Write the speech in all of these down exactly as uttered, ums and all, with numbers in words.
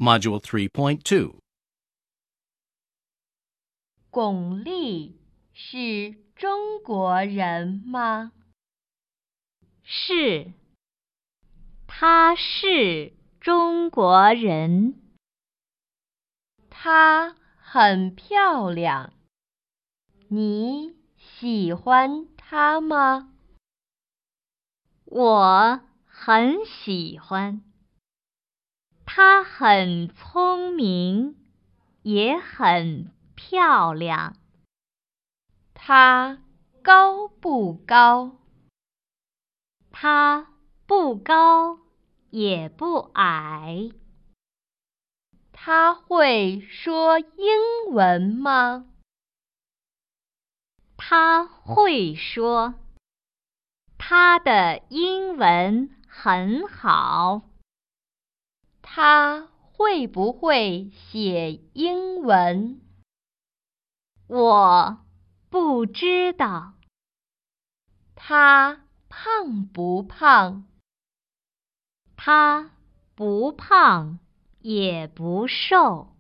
Module three point two. 巩俐是中国人吗？ 是，她是中国人。 她很漂亮，你喜欢她吗？ 我很喜欢。她很聪明，也很漂亮。 她高不高？ 她不高，也不矮。 她会说英文吗？ 她会说，她的英文很好。 她会不会写英文？ 我不知道。 她胖不胖？ 她不胖，也不瘦。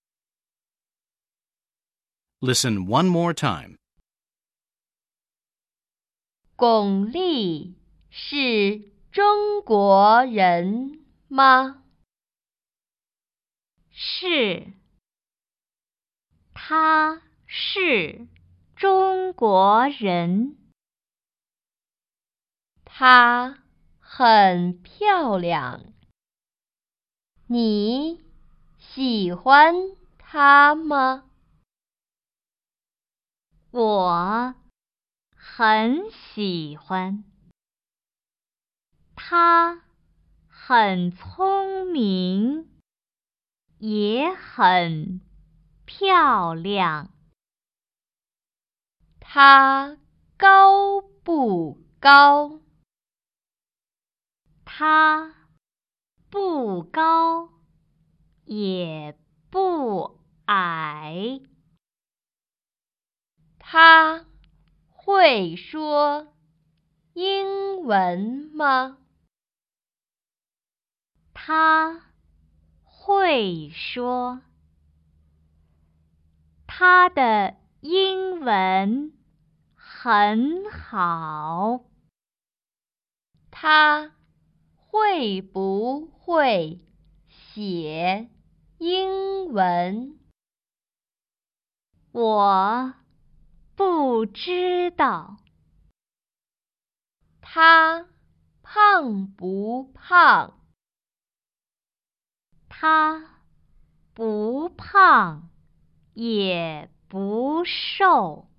Listen one more time. 巩俐是中国人吗？ 是，她是中国人。 她很漂亮，你喜欢她吗？ 我很喜欢。她很聪明，也很漂亮。 她高不高？ 她不高，也不矮。 她会说英文吗？ 她会说，她的英文很好。 她会不会写英文？ 我不知道。 她胖不胖？ 她不胖，也不瘦。